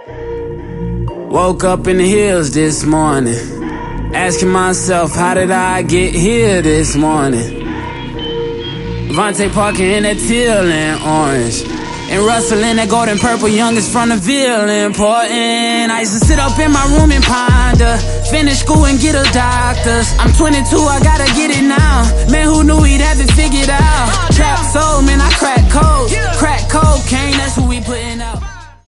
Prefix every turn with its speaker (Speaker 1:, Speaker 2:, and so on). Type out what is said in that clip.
Speaker 1: Woke up in the hills this morning, asking myself, how did I get here this morning? Vontae Parker in that teal and orange, and Russell in that golden purple, youngest from the Ville, important. I used to sit up in my room and ponder, finish school and get a doctor's. I'm 22, I gotta get